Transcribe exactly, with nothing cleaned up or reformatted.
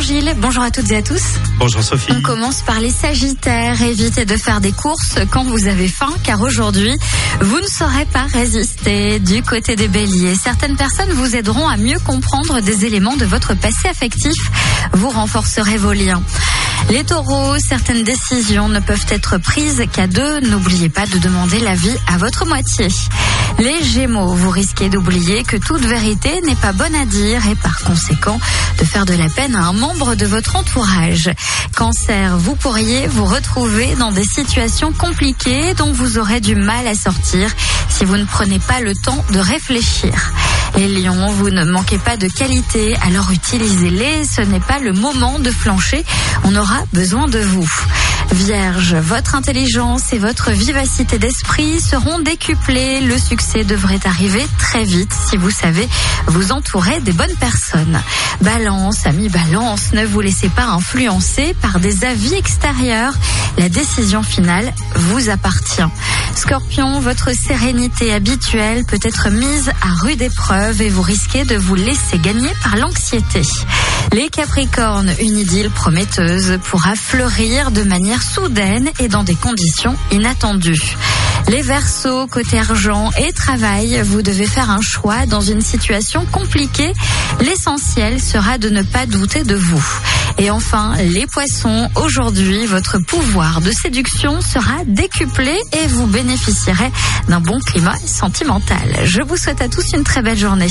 Gilles, bonjour à toutes et à tous. Bonjour Sophie. On commence par les Sagittaires. Évitez de faire des courses quand vous avez faim, car aujourd'hui, vous ne saurez pas résister. Du côté des Béliers, certaines personnes vous aideront à mieux comprendre des éléments de votre passé affectif. Vous renforcerez vos liens. Les Taureaux, certaines décisions ne peuvent être prises qu'à deux. N'oubliez pas de demander l'avis à votre moitié. Les Gémeaux, vous risquez d'oublier que toute vérité n'est pas bonne à dire et par conséquent de faire de la peine à un membre de votre entourage. Cancer, vous pourriez vous retrouver dans des situations compliquées dont vous aurez du mal à sortir si vous ne prenez pas le temps de réfléchir. Les Lions, vous ne manquez pas de qualité, alors utilisez-les, ce n'est pas le moment de flancher, on aura besoin de vous. Vierge, votre intelligence et votre vivacité d'esprit seront décuplées, le succès devrait arriver très vite si vous savez vous entourer des bonnes personnes. Balance, amis Balance, ne vous laissez pas influencer par des avis extérieurs, la décision finale vous appartient. Scorpion, votre sérénité habituelle peut être mise à rude épreuve et vous risquez de vous laisser gagner par l'anxiété. Les Capricornes, une idylle prometteuse pourra fleurir de manière soudaine et dans des conditions inattendues. Les Verseaux, côté argent et travail, vous devez faire un choix dans une situation compliquée. L'essentiel sera de ne pas douter de vous. Et enfin, les Poissons, aujourd'hui, votre pouvoir de séduction sera décuplé et vous bénéficierez d'un bon climat sentimental. Je vous souhaite à tous une très belle journée.